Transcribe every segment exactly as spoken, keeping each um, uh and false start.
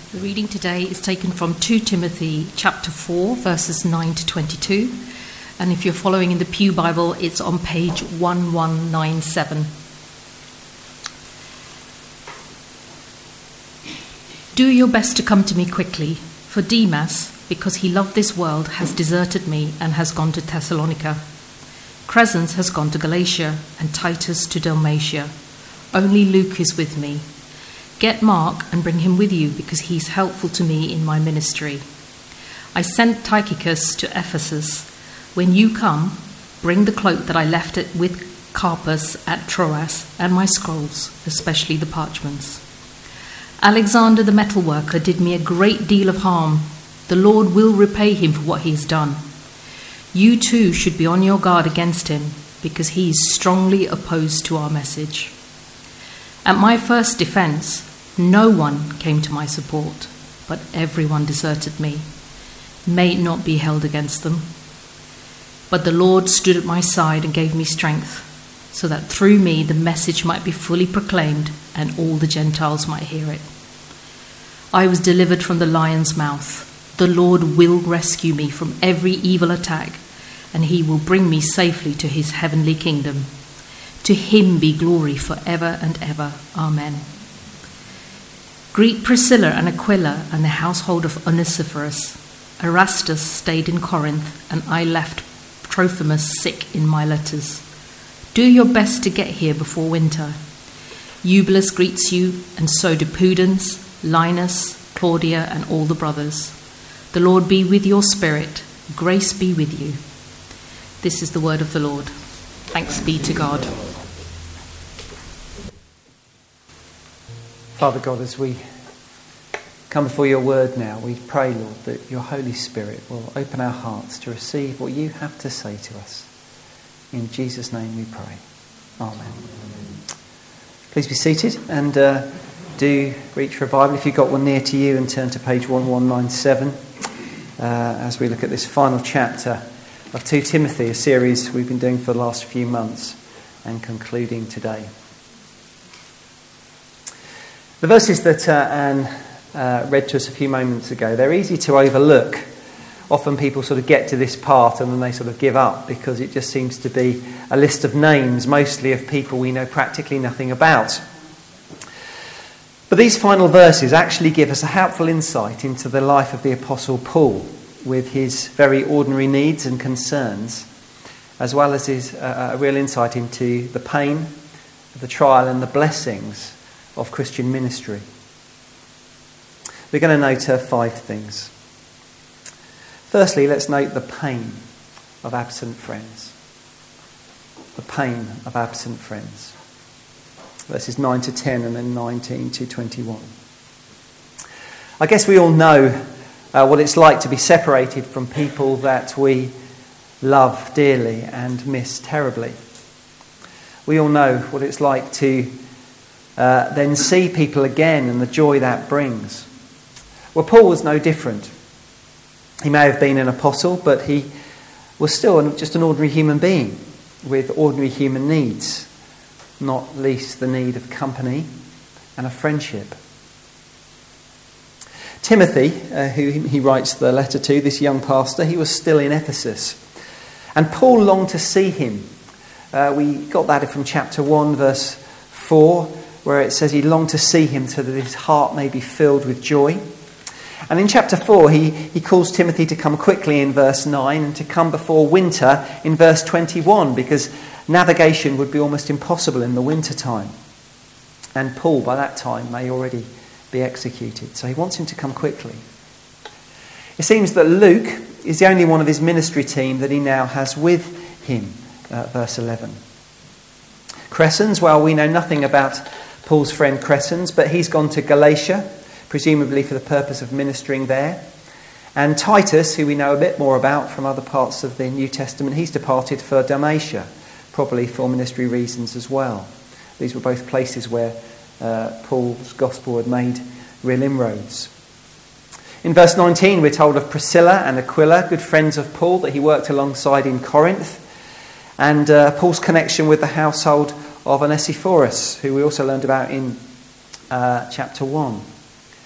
The reading today is taken from Second Timothy chapter four, verses nine to twenty-two. And if you're following in the Pew Bible, it's on page eleven ninety-seven. Do your best to come to me quickly, for Demas, because he loved this world, has deserted me and has gone to Thessalonica. Crescens has gone to Galatia, and Titus to Dalmatia. Only Luke is with me. Get Mark and bring him with you, because he's helpful to me in my ministry. I sent Tychicus to Ephesus. When you come, bring the cloak that I left it with Carpus at Troas, and my scrolls, especially the parchments. Alexander the metalworker did me a great deal of harm. The Lord will repay him for what he has done. You too should be on your guard against him, because he is strongly opposed to our message. At my first defense, no one came to my support, but everyone deserted me. May it not be held against them. But the Lord stood at my side and gave me strength, so that through me the message might be fully proclaimed and all the Gentiles might hear it. I was delivered from the lion's mouth. The Lord will rescue me from every evil attack, and he will bring me safely to his heavenly kingdom. To him be glory forever and ever. Amen. Greet Priscilla and Aquila and the household of Onesiphorus. Erastus stayed in Corinth, and I left Trophimus sick in my letters. Do your best to get here before winter. Eubulus greets you, and so do Pudens, Linus, Claudia, and all the brothers. The Lord be with your spirit. Grace be with you. This is the word of the Lord. Thanks be to God. Father God, as we come before your word now, we pray, Lord, that your Holy Spirit will open our hearts to receive what you have to say to us. In Jesus' name we pray. Amen. Please be seated and uh, do reach for a Bible if you've got one near to you and turn to page eleven ninety-seven uh, as we look at this final chapter of Second Timothy, a series we've been doing for the last few months and concluding today. The verses that uh, Anne uh, read to us a few moments ago, they're easy to overlook. Often people sort of get to this part and then they sort of give up because it just seems to be a list of names, mostly of people we know practically nothing about. But these final verses actually give us a helpful insight into the life of the Apostle Paul, with his very ordinary needs and concerns, as well as his uh, a real insight into the pain, the trial and the blessings of Christian ministry. We're going to note uh, five things. Firstly, let's note the pain of absent friends. The pain of absent friends. Verses nine to ten and then nineteen to twenty-one. I guess we all know uh, what it's like to be separated from people that we love dearly and miss terribly. We all know what it's like to uh, then see people again and the joy that brings. Well, Paul was no different. He may have been an apostle, but he was still just an ordinary human being with ordinary human needs, not least the need of company and of friendship. Timothy, uh, who he writes the letter to, this young pastor, he was still in Ephesus. And Paul longed to see him. Uh, we got that from chapter one, verse four, where it says he longed to see him so that his heart may be filled with joy. And in chapter four, he, he calls Timothy to come quickly in verse nine and to come before winter in verse twenty-one, because navigation would be almost impossible in the winter time. And Paul, by that time, may already be executed. So he wants him to come quickly. It seems that Luke is the only one of his ministry team that he now has with him, uh, verse eleven. Crescens, well, we know nothing about Paul's friend Crescens, but he's gone to Galatia, presumably for the purpose of ministering there. And Titus, who we know a bit more about from other parts of the New Testament, he's departed for Dalmatia, probably for ministry reasons as well. These were both places where uh, Paul's gospel had made real inroads. In verse nineteen, we're told of Priscilla and Aquila, good friends of Paul that he worked alongside in Corinth, and uh, Paul's connection with the household of Onesiphorus, who we also learned about in uh, chapter one.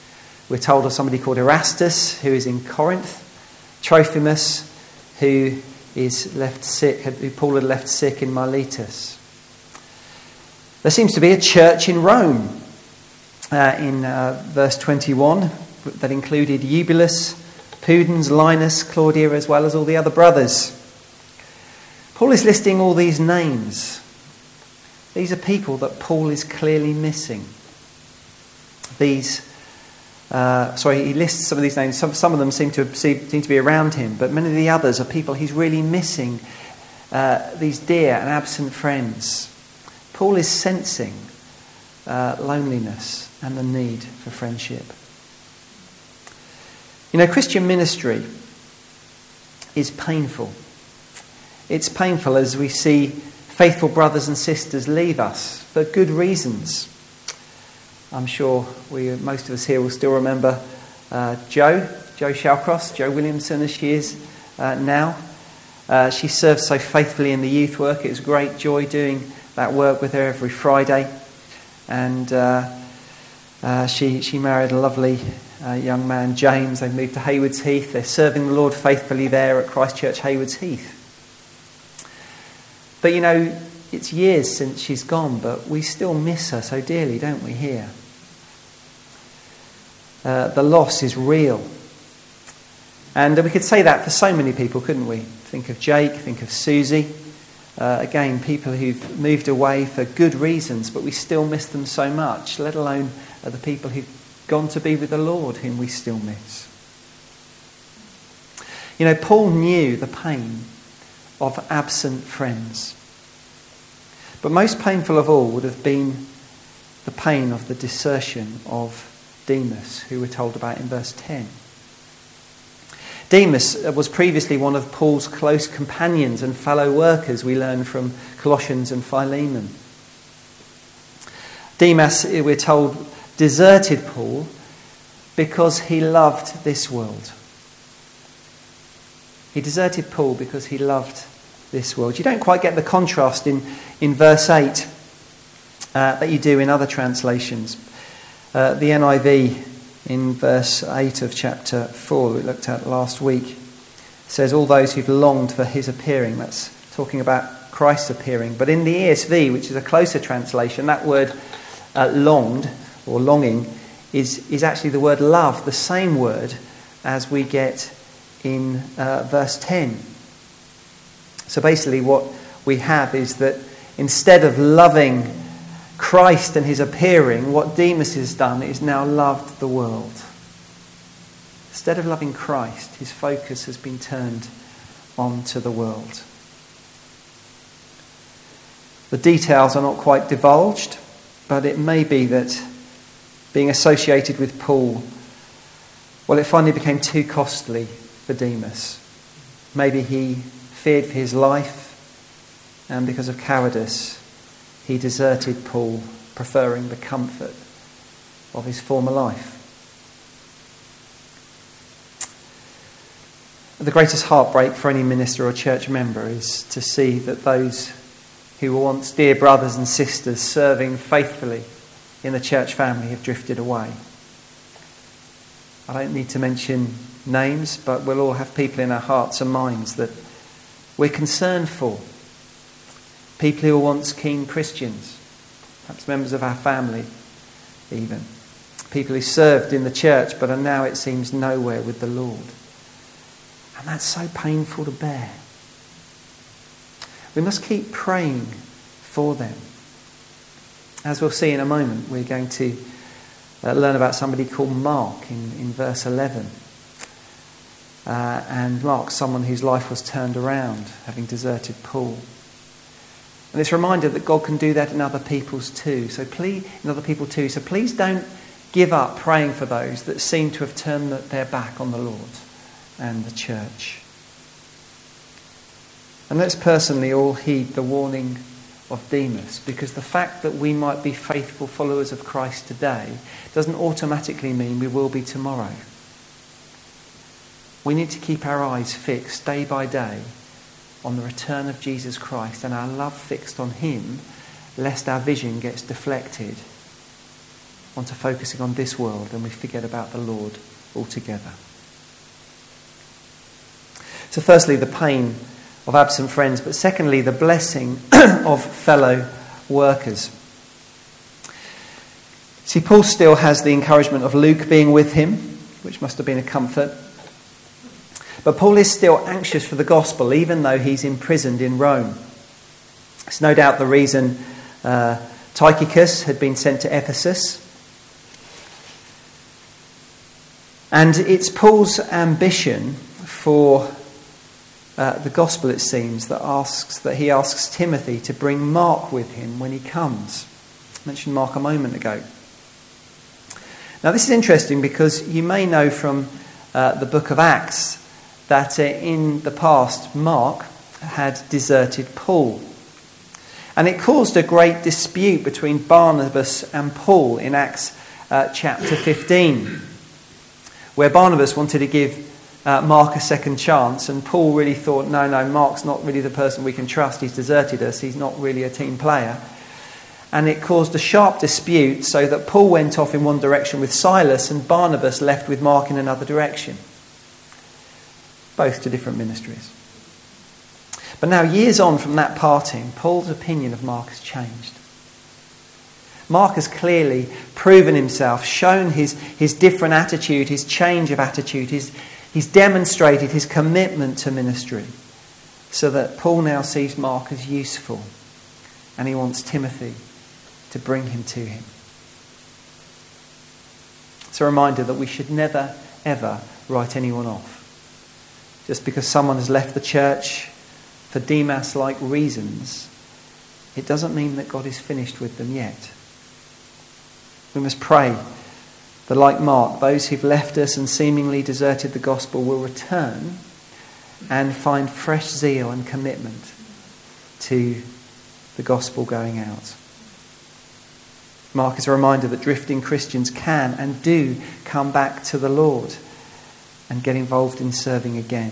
We're told of somebody called Erastus, who is in Corinth, Trophimus, who is left sick, who Paul had left sick in Miletus. There seems to be a church in Rome uh, in uh, verse twenty-one that included Eubulus, Pudens, Linus, Claudia, as well as all the other brothers. Paul is listing all these names. These are people that Paul is clearly missing. These, uh, sorry, he lists some of these names. Some, some of them seem to seem to be around him, but many of the others are people he's really missing. Uh, these dear and absent friends. Paul is sensing uh, loneliness and the need for friendship. You know, Christian ministry is painful. It's painful as we see faithful brothers and sisters leave us for good reasons. I'm sure we, most of us here will still remember uh, Jo, Jo Shallcross, Jo Williamson as she is uh, now. Uh, she served so faithfully in the youth work. It was great joy doing that work with her every Friday. And uh, uh, she, she married a lovely uh, young man, James. They moved to Haywards Heath. They're serving the Lord faithfully there at Christ Church Haywards Heath. But you know, it's years since she's gone, but we still miss her so dearly, don't we, here? Uh, the loss is real. And we could say that for so many people, couldn't we? Think of Jake, think of Susie. Uh, again, people who've moved away for good reasons, but we still miss them so much, let alone uh, the people who've gone to be with the Lord, whom we still miss. You know, Paul knew the pain of absent friends. But most painful of all would have been the pain of the desertion of Demas, who we're told about in verse ten. Demas was previously one of Paul's close companions and fellow workers, we learn from Colossians and Philemon. Demas, we're told, deserted Paul because he loved this world. He deserted Paul because he loved this world. You don't quite get the contrast in, in verse eight uh, that you do in other translations. Uh, the N I V in verse eight of chapter four that we looked at last week says, all those who've longed for his appearing. That's talking about Christ's appearing. But in the E S V, which is a closer translation, that word uh, longed or longing is, is actually the word love, the same word as we get in uh, verse ten. So basically what we have is that instead of loving Christ and his appearing, what Demas has done is now loved the world. Instead of loving Christ, his focus has been turned onto the world. The details are not quite divulged, but it may be that being associated with Paul, well, it finally became too costly for Demas. Maybe he feared for his life, and because of cowardice, he deserted Paul, preferring the comfort of his former life. The greatest heartbreak for any minister or church member is to see that those who were once dear brothers and sisters serving faithfully in the church family have drifted away. I don't need to mention names, but we'll all have people in our hearts and minds that we're concerned for. People who were once keen Christians, perhaps members of our family even. People who served in the church but are now, it seems, nowhere with the Lord. And that's so painful to bear. We must keep praying for them. As we'll see in a moment, we're going to uh, learn about somebody called Mark in, in verse eleven. Uh, and Mark's someone whose life was turned around, having deserted Paul. And it's a reminder that God can do that in other people's too. So please, in other people too. So please don't give up praying for those that seem to have turned their back on the Lord and the church. And let's personally all heed the warning of Demas, because the fact that we might be faithful followers of Christ today doesn't automatically mean we will be tomorrow. We need to keep our eyes fixed day by day on the return of Jesus Christ and our love fixed on him, lest our vision gets deflected. onto focusing on this world and we forget about the Lord altogether. So firstly, the pain of absent friends, but secondly, the blessing of fellow workers. See, Paul still has the encouragement of Luke being with him, which must have been a comfort. But Paul is still anxious for the gospel, even though he's imprisoned in Rome. It's no doubt the reason uh, Tychicus had been sent to Ephesus. And it's Paul's ambition for uh, the gospel, it seems, that asks that he asks Timothy to bring Mark with him when he comes. I mentioned Mark a moment ago. Now this is interesting because you may know from uh, the book of Acts that uh, in the past Mark had deserted Paul. And it caused a great dispute between Barnabas and Paul in Acts uh, chapter fifteen, where Barnabas wanted to give uh, Mark a second chance, and Paul really thought, no, no, Mark's not really the person we can trust. He's deserted us. He's not really a team player. And it caused a sharp dispute so that Paul went off in one direction with Silas and Barnabas left with Mark in another direction. Both to different ministries. But now, years on from that parting, Paul's opinion of Mark has changed. Mark has clearly proven himself, shown his, his different attitude, his change of attitude. His, he's demonstrated his commitment to ministry, so that Paul now sees Mark as useful, and he wants Timothy to bring him to him. It's a reminder that we should never, ever write anyone off. Just because someone has left the church for Demas-like reasons, it doesn't mean that God is finished with them yet. We must pray that, like Mark, those who've left us and seemingly deserted the gospel will return and find fresh zeal and commitment to the gospel going out. Mark is a reminder that drifting Christians can and do come back to the Lord and get involved in serving again.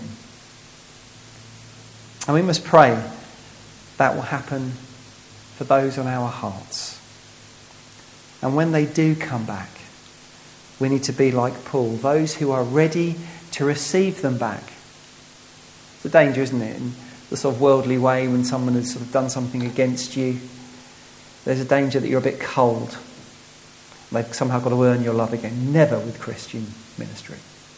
And we must pray that will happen for those on our hearts. And when they do come back, we need to be like Paul, those who are ready to receive them back. It's a danger, isn't it, in the sort of worldly way when someone has sort of done something against you. There's a danger that you're a bit cold. They've somehow got to earn your love again. Never with Christian ministry.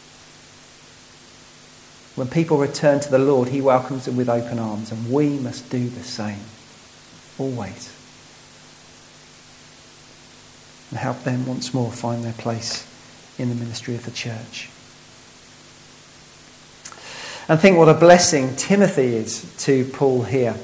When people return to the Lord, he welcomes them with open arms, and we must do the same. Always. And help them once more find their place in the ministry of the church. And think what a blessing Timothy is to Paul here.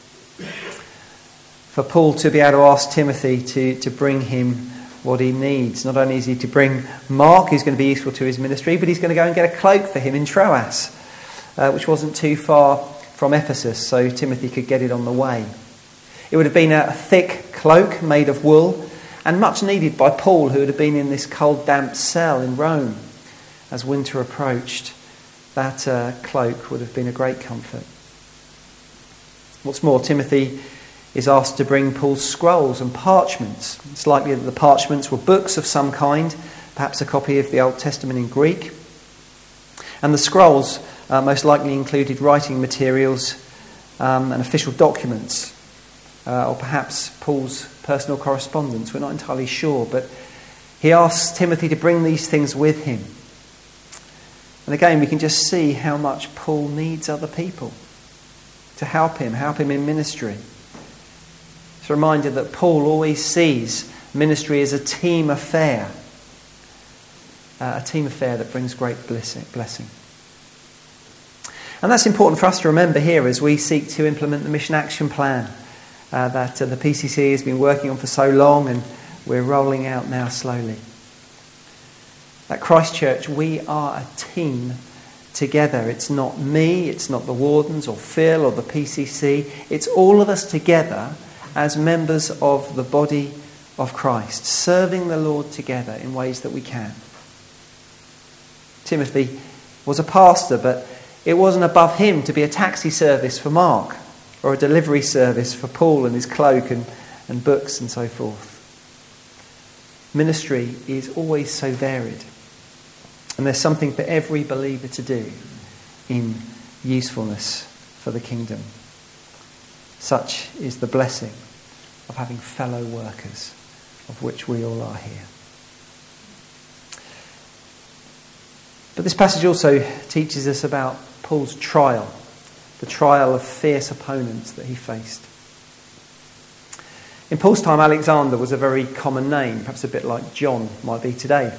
For Paul to be able to ask Timothy to, to bring him what he needs. Not only is he to bring Mark, who's going to be useful to his ministry, but he's going to go and get a cloak for him in Troas, uh, which wasn't too far from Ephesus, so Timothy could get it on the way. It would have been a thick cloak made of wool, and much needed by Paul, who would have been in this cold, damp cell in Rome as winter approached. That uh, cloak would have been a great comfort. What's more, Timothy is asked to bring Paul's scrolls and parchments. It's likely that the parchments were books of some kind, perhaps a copy of the Old Testament in Greek. And the scrolls uh, most likely included writing materials um, and official documents, uh, or perhaps Paul's personal correspondence. We're not entirely sure, but he asks Timothy to bring these things with him. And again, we can just see how much Paul needs other people to help him, help him in ministry. It's a reminder that Paul always sees ministry as a team affair. Uh, a team affair that brings great blessing. And that's important for us to remember here as we seek to implement the mission action plan uh, that uh, the P C C has been working on for so long, and we're rolling out now slowly. At Christchurch, we are a team together. It's not me, it's not the wardens or Phil or the P C C. It's all of us together as members of the body of Christ, serving the Lord together in ways that we can. Timothy was a pastor, but it wasn't above him to be a taxi service for Mark or a delivery service for Paul and his cloak and, and books and so forth. Ministry is always so varied. And there's something for every believer to do in usefulness for the kingdom. Such is the blessing of having fellow workers, of which we all are here. But this passage also teaches us about Paul's trial, the trial of fierce opponents that he faced. In Paul's time, Alexander was a very common name, perhaps a bit like John might be today.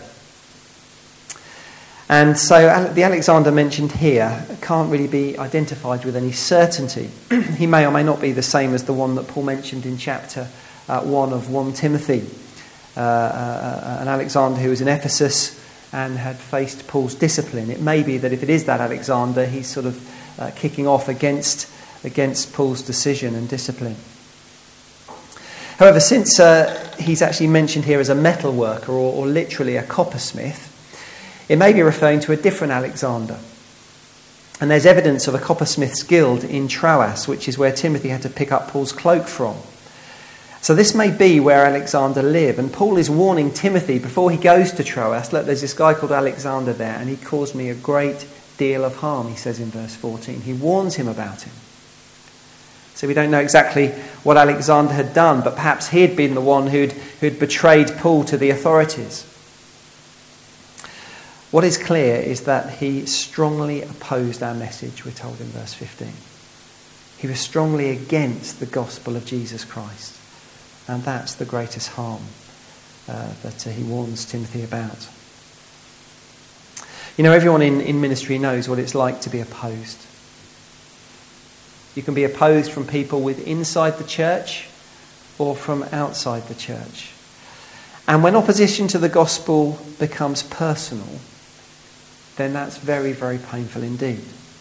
And so the Alexander mentioned here can't really be identified with any certainty. He may or may not be the same as the one that Paul mentioned in chapter uh, one of First Timothy. Uh, uh, an Alexander who was in Ephesus and had faced Paul's discipline. It may be that if it is that Alexander, he's sort of uh, kicking off against, against Paul's decision and discipline. However, since uh, he's actually mentioned here as a metal worker or, or literally a coppersmith, it may be referring to a different Alexander. And there's evidence of a coppersmith's guild in Troas, which is where Timothy had to pick up Paul's cloak from. So this may be where Alexander lived. And Paul is warning Timothy before he goes to Troas, look, there's this guy called Alexander there, and he caused me a great deal of harm, he says in verse fourteen. He warns him about him. So we don't know exactly what Alexander had done, but perhaps he had been the one who'd, who'd betrayed Paul to the authorities. What is clear is that he strongly opposed our message, we're told in verse fifteen. He was strongly against the gospel of Jesus Christ. And that's the greatest harm uh, that uh, he warns Timothy about. You know, everyone in, in ministry knows what it's like to be opposed. You can be opposed from people with inside the church or from outside the church. And when opposition to the gospel becomes personal, then that's very, very painful indeed.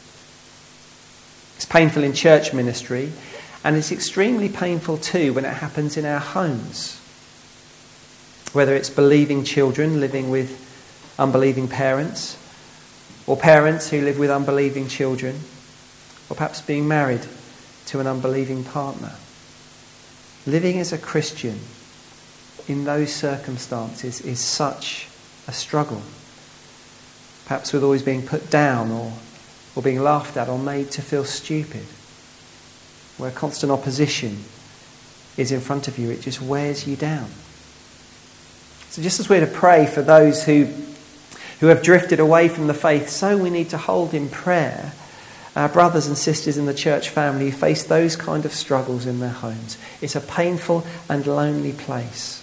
It's painful in church ministry, and it's extremely painful too when it happens in our homes. Whether it's believing children living with unbelieving parents, or parents who live with unbelieving children, or perhaps being married to an unbelieving partner. Living as a Christian in those circumstances is such a struggle. Perhaps with always being put down or, or being laughed at or made to feel stupid. Where constant opposition is in front of you, it just wears you down. So just as we're to pray for those who, who have drifted away from the faith, so we need to hold in prayer our brothers and sisters in the church family who face those kind of struggles in their homes. It's a painful and lonely place.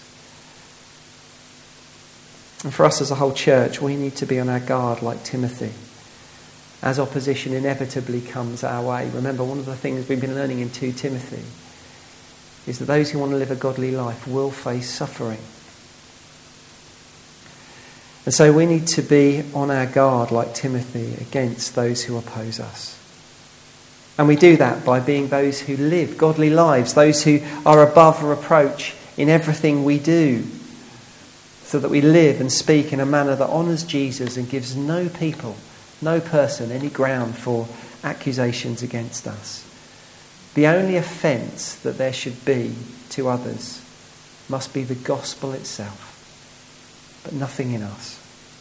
And for us as a whole church, we need to be on our guard like Timothy. As opposition inevitably comes our way. Remember, one of the things we've been learning in Second Timothy is that those who want to live a godly life will face suffering. And so we need to be on our guard like Timothy against those who oppose us. And we do that by being those who live godly lives, those who are above reproach in everything we do, so that we live and speak in a manner that honours Jesus and gives no people no person any ground for accusations against us. The only offence that there should be to others must be the gospel itself, but nothing in us.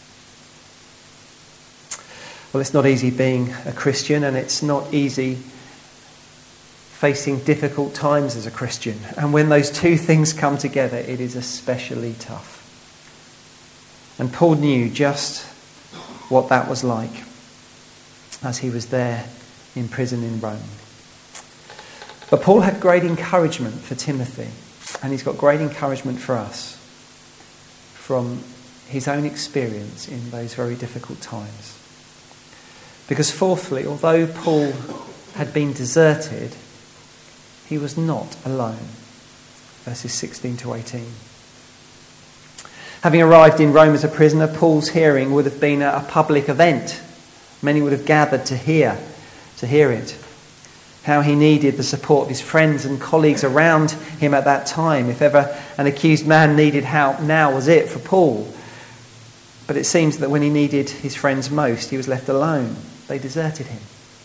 Well, it's not easy being a Christian, and it's not easy facing difficult times as a Christian. And when those two things come together, it is especially tough. And Paul knew just what that was like as he was there in prison in Rome. But Paul had great encouragement for Timothy, and he's got great encouragement for us from his own experience in those very difficult times. Because fourthly, although Paul had been deserted, he was not alone. Verses sixteen to eighteen. Having arrived in Rome as a prisoner, Paul's hearing would have been a public event. Many would have gathered to hear, to hear it. How he needed the support of his friends and colleagues around him at that time. If ever an accused man needed help, now was it for Paul. But it seems that when he needed his friends most, he was left alone. They deserted him.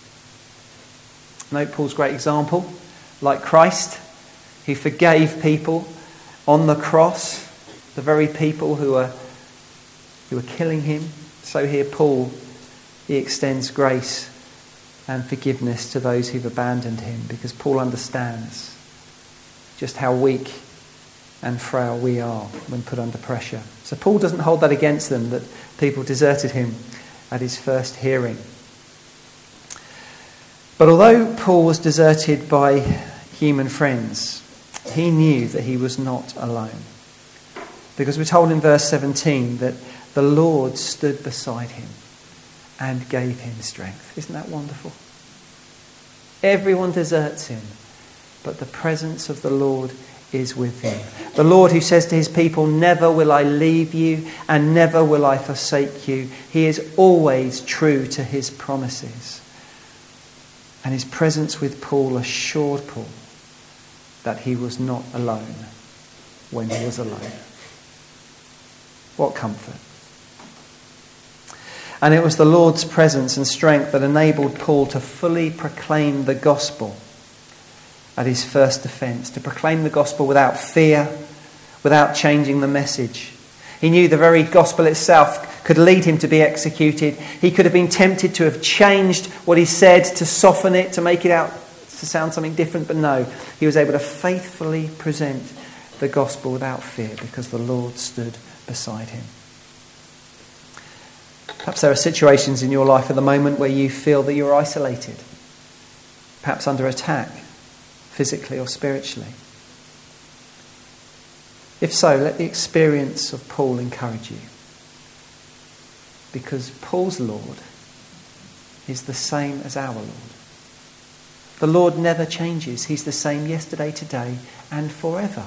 Note Paul's great example. Like Christ, he forgave people on the cross the very people who are, who are killing him. So here Paul, he extends grace and forgiveness to those who've abandoned him, because Paul understands just how weak and frail we are when put under pressure. So Paul doesn't hold that against them, that people deserted him at his first hearing. But although Paul was deserted by human friends, he knew that he was not alone. Because we're told in verse seventeen that the Lord stood beside him and gave him strength. Isn't that wonderful? Everyone deserts him, but the presence of the Lord is with him. The Lord who says to his people, "Never will I leave you and never will I forsake you." He is always true to his promises. And his presence with Paul assured Paul that he was not alone when he was alone. What comfort. And it was the Lord's presence and strength that enabled Paul to fully proclaim the gospel at his first offence, to proclaim the gospel without fear, without changing the message. He knew the very gospel itself could lead him to be executed. He could have been tempted to have changed what he said, to soften it, to make it out to sound something different, but no, he was able to faithfully present the gospel without fear because the Lord stood beside him. Perhaps there are situations in your life at the moment where you feel that you're isolated, perhaps under attack, physically or spiritually. If so, let the experience of Paul encourage you. Because Paul's Lord is the same as our Lord. The Lord never changes. He's the same yesterday, today, and forever.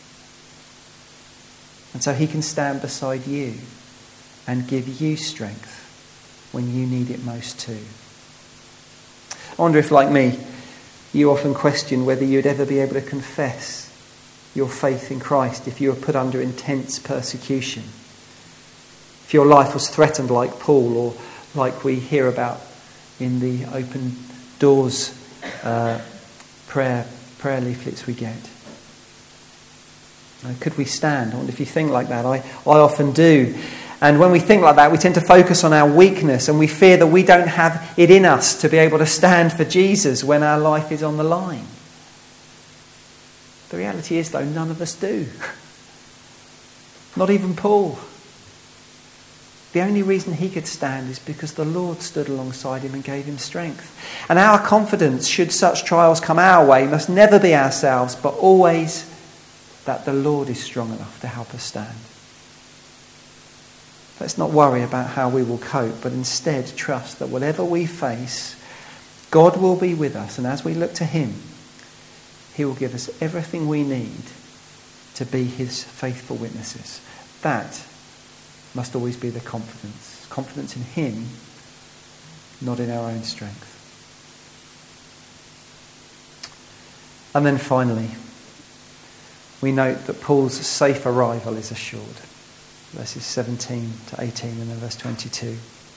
And so he can stand beside you and give you strength when you need it most too. I wonder if, like me, you often question whether you'd ever be able to confess your faith in Christ if you were put under intense persecution. If your life was threatened like Paul, or like we hear about in the Open Doors uh, prayer prayer leaflets we get. Uh, could we stand? I wonder if you think like that. I, I often do. And when we think like that, we tend to focus on our weakness, and we fear that we don't have it in us to be able to stand for Jesus when our life is on the line. The reality is, though, none of us do. Not even Paul. The only reason he could stand is because the Lord stood alongside him and gave him strength. And our confidence, should such trials come our way, must never be ourselves, but always that the Lord is strong enough to help us stand. Let's not worry about how we will cope, but instead trust that whatever we face, God will be with us. And as we look to him, he will give us everything we need to be his faithful witnesses. That must always be the confidence. Confidence in him, not in our own strength. And then finally, we note that Paul's safe arrival is assured. Verses seventeen to eighteen and then verse twenty-two.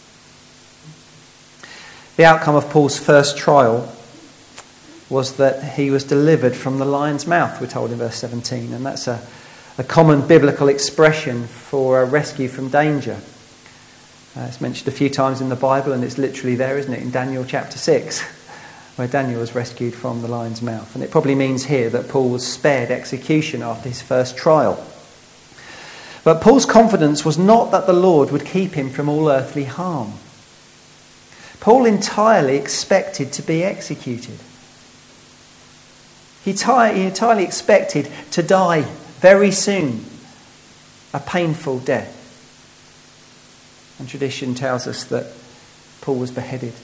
The outcome of Paul's first trial was that he was delivered from the lion's mouth, we're told in verse seventeen. And that's a A common biblical expression for a rescue from danger. Uh, it's mentioned a few times in the Bible, and it's literally there, isn't it, in Daniel chapter six, where Daniel was rescued from the lion's mouth. And it probably means here that Paul was spared execution after his first trial. But Paul's confidence was not that the Lord would keep him from all earthly harm. Paul entirely expected to be executed. He, t- he entirely expected to die very soon, a painful death. And tradition tells us that Paul was beheaded.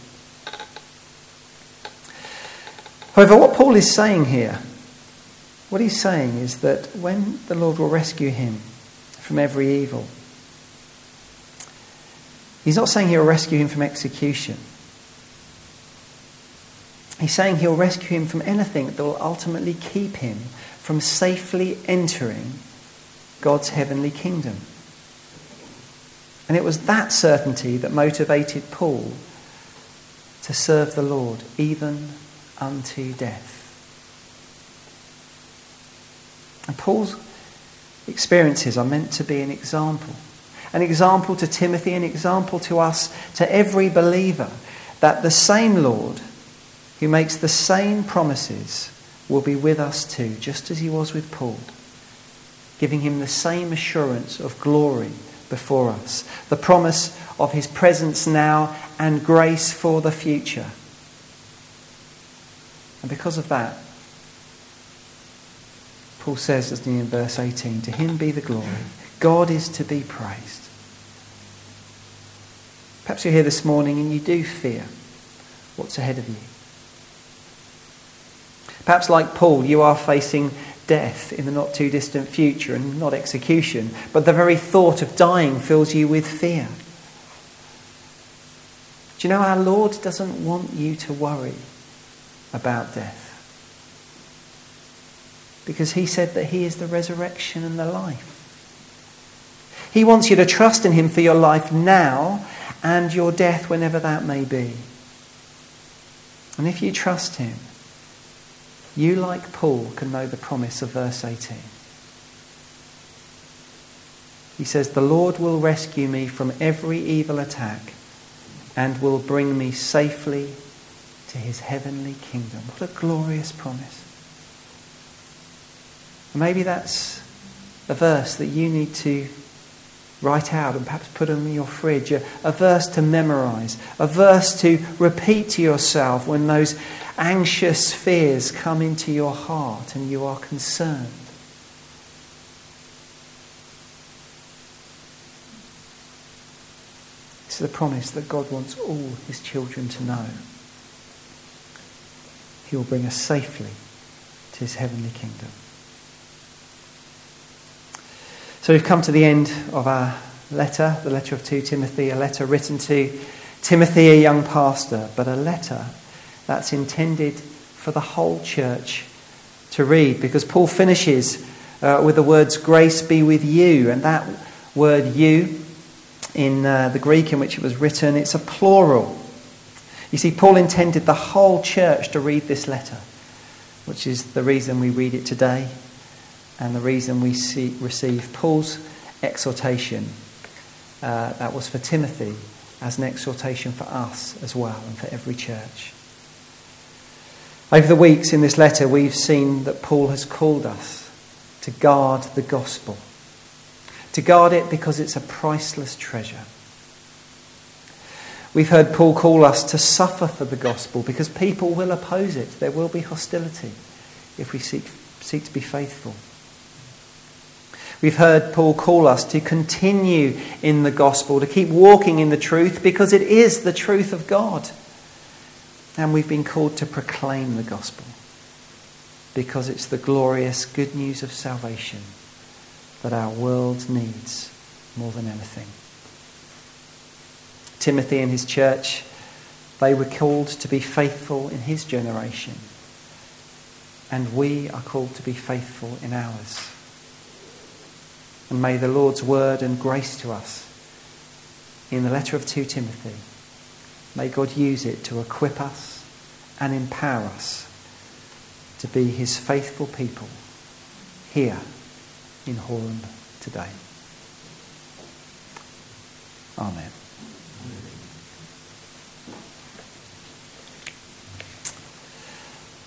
However, what Paul is saying here, what he's saying is that when the Lord will rescue him from every evil, he's not saying he'll rescue him from execution. He's saying he'll rescue him from anything that will ultimately keep him from safely entering God's heavenly kingdom. And it was that certainty that motivated Paul to serve the Lord even unto death. And Paul's experiences are meant to be an example. An example to Timothy, an example to us, to every believer, that the same Lord who makes the same promises will be with us too, just as he was with Paul, giving him the same assurance of glory before us, the promise of his presence now and grace for the future. And because of that, Paul says, as in verse eighteen, to him be the glory. God is to be praised. Perhaps you're here this morning and you do fear what's ahead of you. Perhaps like Paul, you are facing death in the not too distant future, and not execution, but the very thought of dying fills you with fear. Do you know, our Lord doesn't want you to worry about death, because he said that he is the resurrection and the life. He wants you to trust in him for your life now and your death whenever that may be. And if you trust him, you, like Paul, can know the promise of verse eighteen. He says, the Lord will rescue me from every evil attack and will bring me safely to his heavenly kingdom. What a glorious promise. And maybe that's a verse that you need to write out and perhaps put on your fridge, a, a verse to memorize, a verse to repeat to yourself when those anxious fears come into your heart and you are concerned. It's the promise that God wants all his children to know. He will bring us safely to his heavenly kingdom. So we've come to the end of our letter, the letter of Second Timothy, a letter written to Timothy, a young pastor, but a letter that's intended for the whole church to read, because Paul finishes uh, with the words, grace be with you. And that word you, in uh, the Greek in which it was written, it's a plural. You see, Paul intended the whole church to read this letter, which is the reason we read it today and the reason we see, receive Paul's exhortation. Uh, that was for Timothy as an exhortation for us as well, and for every church. Over the weeks in this letter, we've seen that Paul has called us to guard the gospel. To guard it because it's a priceless treasure. We've heard Paul call us to suffer for the gospel because people will oppose it. There will be hostility if we seek, seek to be faithful. We've heard Paul call us to continue in the gospel, to keep walking in the truth because it is the truth of God. And we've been called to proclaim the gospel because it's the glorious good news of salvation that our world needs more than anything. Timothy and his church, they were called to be faithful in his generation. And we are called to be faithful in ours. And may the Lord's word and grace to us in the letter of Second Timothy, may God use it to equip us and empower us to be his faithful people here in Horeham today. Amen.